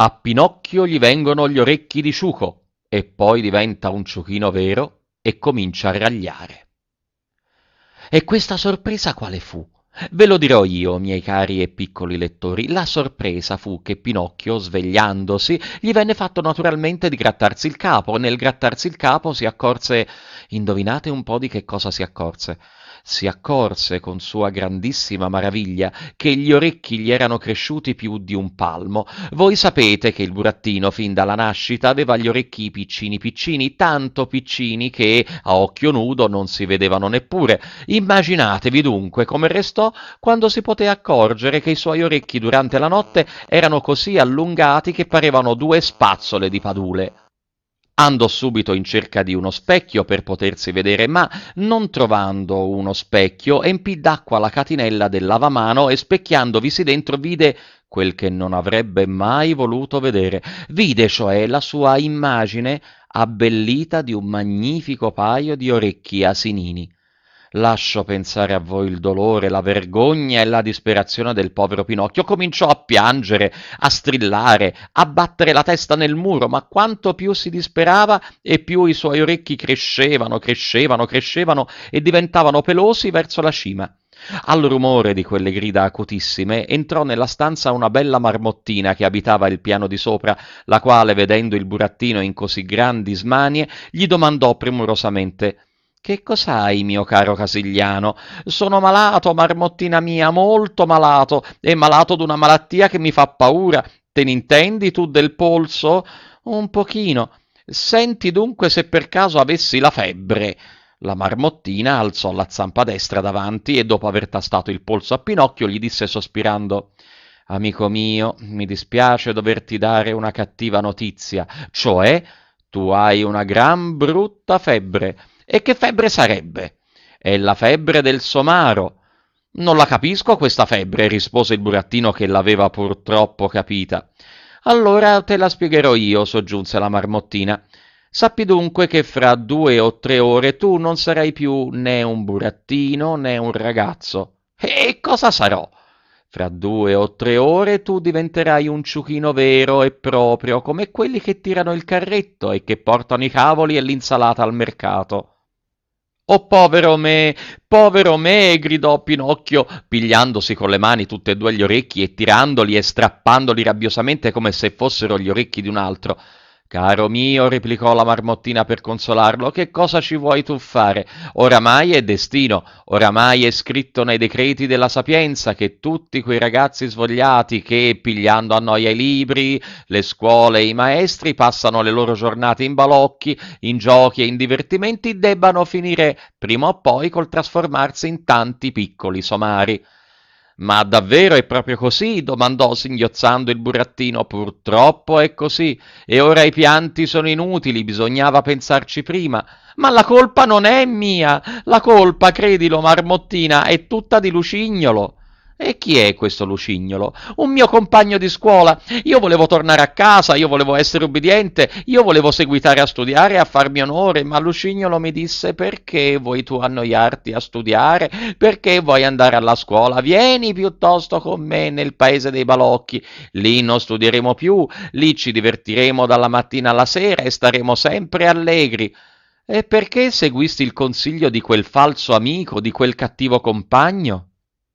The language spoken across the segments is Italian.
A Pinocchio gli vengono gli orecchi di ciuco e poi diventa un ciuchino vero e comincia a ragliare. E questa sorpresa quale fu? Ve lo dirò io, miei cari e piccoli lettori. La sorpresa fu che Pinocchio, svegliandosi, gli venne fatto naturalmente di grattarsi il capo. Nel grattarsi il capo si accorse. Indovinate un po' di che cosa si accorse? Si accorse con sua grandissima maraviglia che gli orecchi gli erano cresciuti più di un palmo. Voi sapete che il burattino fin dalla nascita aveva gli orecchi piccini piccini, tanto piccini che a occhio nudo non si vedevano neppure. Immaginatevi dunque come restò quando si poté accorgere che i suoi orecchi durante la notte erano così allungati che parevano due spazzole di padule. Andò subito in cerca di uno specchio per potersi vedere, ma non trovando uno specchio, empì d'acqua la catinella del lavamano e specchiandovisi dentro vide quel che non avrebbe mai voluto vedere. Vide cioè la sua immagine abbellita di un magnifico paio di orecchi asinini. Lascio pensare a voi il dolore, la vergogna e la disperazione del povero Pinocchio. Cominciò a piangere, a strillare, a battere la testa nel muro, ma quanto più si disperava e più i suoi orecchi crescevano, crescevano, crescevano e diventavano pelosi verso la cima. Al rumore di quelle grida acutissime entrò nella stanza una bella marmottina che abitava il piano di sopra, la quale, vedendo il burattino in così grandi smanie, gli domandò premurosamente: «Che cos'hai, mio caro Casigliano? Sono malato, marmottina mia, molto malato, e malato d'una malattia che mi fa paura. Te ne intendi tu del polso? Un pochino. Senti dunque se per caso avessi la febbre». La marmottina alzò la zampa destra davanti e dopo aver tastato il polso a Pinocchio gli disse sospirando: «Amico mio, mi dispiace doverti dare una cattiva notizia, cioè tu hai una gran brutta febbre. E che febbre sarebbe? È la febbre del somaro». «Non la capisco questa febbre», rispose il burattino che l'aveva purtroppo capita. «Allora te la spiegherò io», soggiunse la marmottina. «Sappi dunque che fra 2 o 3 ore tu non sarai più né un burattino né un ragazzo». «E cosa sarò?» «Fra 2 o 3 ore tu diventerai un ciuchino vero e proprio, come quelli che tirano il carretto e che portano i cavoli e l'insalata al mercato». «Oh, povero me!» gridò Pinocchio, pigliandosi con le mani tutte e due gli orecchi e tirandoli e strappandoli rabbiosamente come se fossero gli orecchi di un altro. «Caro mio», replicò la marmottina per consolarlo, «che cosa ci vuoi tu fare? Oramai è destino, oramai è scritto nei decreti della sapienza che tutti quei ragazzi svogliati che, pigliando a noia i libri, le scuole e i maestri, passano le loro giornate in balocchi, in giochi e in divertimenti, debbano finire prima o poi col trasformarsi in tanti piccoli somari». «Ma davvero è proprio così?» domandò singhiozzando il burattino. «Purtroppo è così, e ora i pianti sono inutili, bisognava pensarci prima. Ma la colpa non è mia, la colpa, credilo, marmottina, è tutta di Lucignolo». «E chi è questo Lucignolo?» «Un mio compagno di scuola. Io volevo tornare a casa, io volevo essere ubbidiente, io volevo seguitare a studiare e a farmi onore, ma Lucignolo mi disse: perché vuoi tu annoiarti a studiare? Perché vuoi andare alla scuola? Vieni piuttosto con me nel paese dei balocchi. Lì non studieremo più, lì ci divertiremo dalla mattina alla sera e staremo sempre allegri». «E perché seguisti il consiglio di quel falso amico, di quel cattivo compagno?»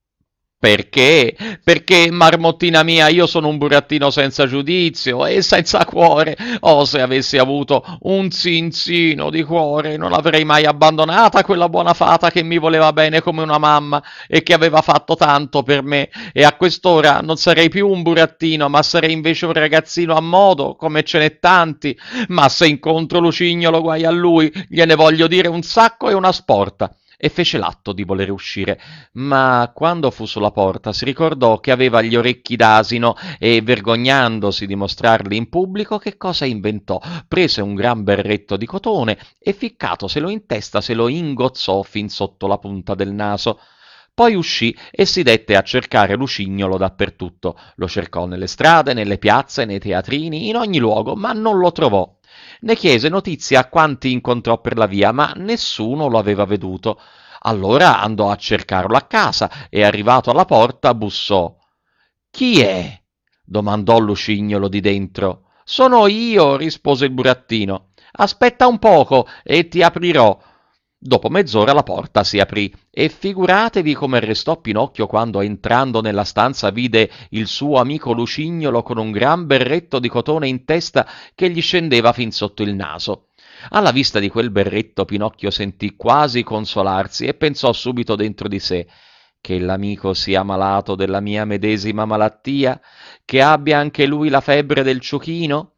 «Perché? Perché, marmottina mia, io sono un burattino senza giudizio e senza cuore. Oh, se avessi avuto un zinzino di cuore, non avrei mai abbandonata quella buona fata che mi voleva bene come una mamma e che aveva fatto tanto per me. E a quest'ora non sarei più un burattino, ma sarei invece un ragazzino a modo, come ce n'è tanti. Ma se incontro Lucignolo, guai a lui, gliene voglio dire un sacco e una sporta». E fece l'atto di volere uscire, ma quando fu sulla porta si ricordò che aveva gli orecchi d'asino e, vergognandosi di mostrarli in pubblico, che cosa inventò? Prese un gran berretto di cotone e, ficcatoselo in testa, se lo ingozzò fin sotto la punta del naso. Poi uscì e si dette a cercare Lucignolo dappertutto. Lo cercò nelle strade, nelle piazze, nei teatrini, in ogni luogo, ma non lo trovò. Ne chiese notizia a quanti incontrò per la via, ma nessuno lo aveva veduto. Allora andò a cercarlo a casa e, arrivato alla porta, bussò. «Chi è?» domandò Lucignolo di dentro. Sono io, rispose il burattino. Aspetta un poco e ti aprirò. Dopo mezz'ora la porta si aprì e figuratevi come restò Pinocchio quando, entrando nella stanza, vide il suo amico Lucignolo con un gran berretto di cotone in testa che gli scendeva fin sotto il naso. Alla vista di quel berretto Pinocchio sentì quasi consolarsi e pensò subito dentro di sé: che l'amico sia malato della mia medesima malattia, che abbia anche lui la febbre del ciuchino?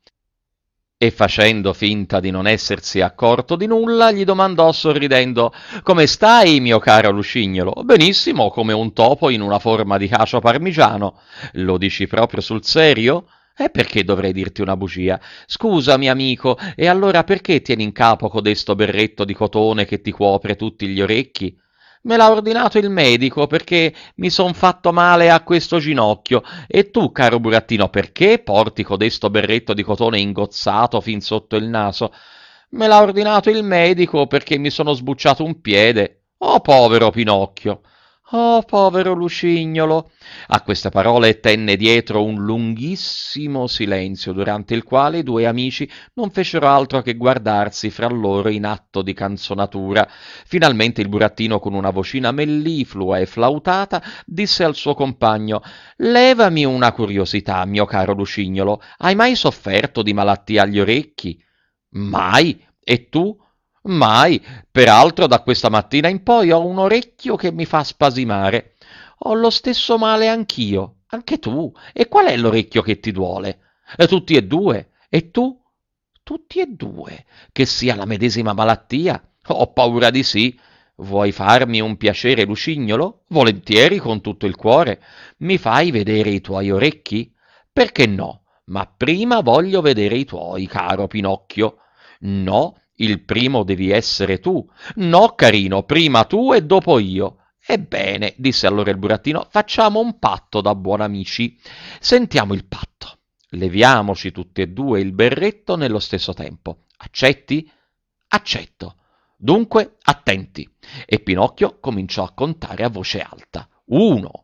E facendo finta di non essersi accorto di nulla, gli domandò sorridendo: «Come stai, mio caro Lucignolo?» «Benissimo, come un topo in una forma di cacio parmigiano». «Lo dici proprio sul serio?» «E perché dovrei dirti una bugia?» «Scusami, amico, e allora perché tieni in capo codesto berretto di cotone che ti copre tutti gli orecchi?» «Me l'ha ordinato il medico perché mi son fatto male a questo ginocchio. E tu, caro burattino, perché porti codesto berretto di cotone ingozzato fin sotto il naso?» «Me l'ha ordinato il medico perché mi sono sbucciato un piede». «Oh, povero Pinocchio!» «Oh, povero Lucignolo!» A queste parole tenne dietro un lunghissimo silenzio, durante il quale i due amici non fecero altro che guardarsi fra loro in atto di canzonatura. Finalmente il burattino, con una vocina melliflua e flautata, disse al suo compagno: «Levami una curiosità, mio caro Lucignolo. Hai mai sofferto di malattia agli orecchi?» «Mai. E tu?» «Mai. Peraltro da questa mattina in poi ho un orecchio che mi fa spasimare». «Ho lo stesso male anch'io. Anche tu. E qual è l'orecchio che ti duole?» «Tutti e due. E tu?» «Tutti e due. Che sia la medesima malattia?» «Ho paura di sì. Vuoi farmi un piacere, Lucignolo?» «Volentieri, con tutto il cuore. Mi fai vedere i tuoi orecchi?» «Perché no? Ma prima voglio vedere i tuoi, caro Pinocchio». «No, il primo devi essere tu». «No, carino, prima tu e dopo io». «Ebbene», disse allora il burattino, «facciamo un patto da buoni amici. Sentiamo il patto. Leviamoci tutti e due il berretto nello stesso tempo. Accetti?» «Accetto». «Dunque, attenti». E Pinocchio cominciò a contare a voce alta. 1,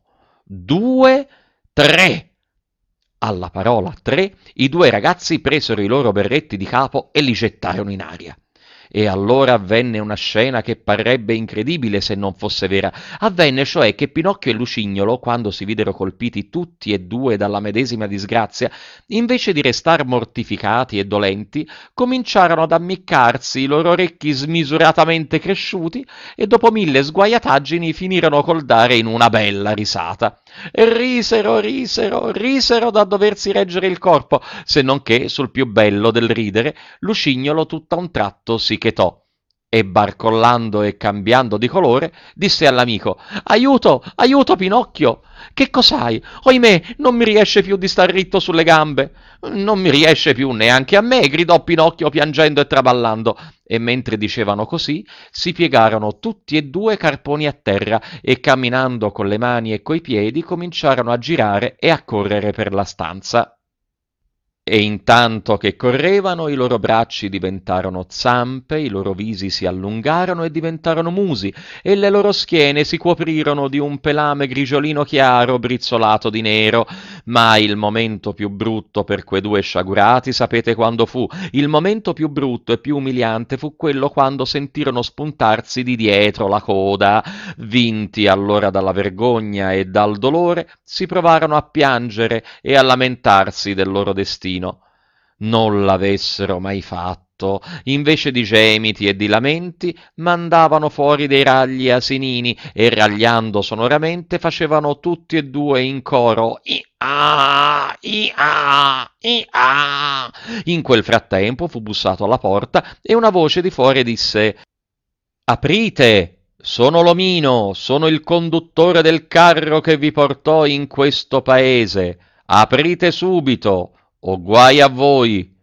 2, 3. Alla parola tre, i due ragazzi presero i loro berretti di capo e li gettarono in aria. E allora avvenne una scena che parrebbe incredibile se non fosse vera. Avvenne cioè che Pinocchio e Lucignolo, quando si videro colpiti tutti e due dalla medesima disgrazia, invece di restar mortificati e dolenti, cominciarono ad ammiccarsi i loro orecchi smisuratamente cresciuti e dopo 1000 sguaiataggini finirono col dare in una bella risata. Risero da doversi reggere il corpo, se non che, sul più bello del ridere, Lucignolo tutt'a un tratto si chetò e, barcollando e cambiando di colore, disse all'amico: «Aiuto, aiuto, Pinocchio! Che cos'hai? Oimè, non mi riesce più di star ritto sulle gambe!» «Non mi riesce più neanche a me!» gridò Pinocchio piangendo e traballando. E mentre dicevano così, si piegarono tutti e due carponi a terra e, camminando con le mani e coi piedi, cominciarono a girare e a correre per la stanza. E intanto che correvano, i loro bracci diventarono zampe, i loro visi si allungarono e diventarono musi, e le loro schiene si coprirono di un pelame grigiolino chiaro brizzolato di nero. Ma il momento più brutto per quei due sciagurati, sapete quando fu? Il momento più brutto e più umiliante fu quello quando sentirono spuntarsi di dietro la coda. Vinti allora dalla vergogna e dal dolore, si provarono a piangere e a lamentarsi del loro destino. Non l'avessero mai fatto. Invece di gemiti e di lamenti, mandavano fuori dei ragli asinini e, ragliando sonoramente, facevano tutti e due in coro: «Ia! Ia! Ia!» In quel frattempo fu bussato alla porta e una voce di fuori disse: «Aprite! Sono l'omino, sono il conduttore del carro che vi portò in questo paese. Aprite subito, o guai a voi!»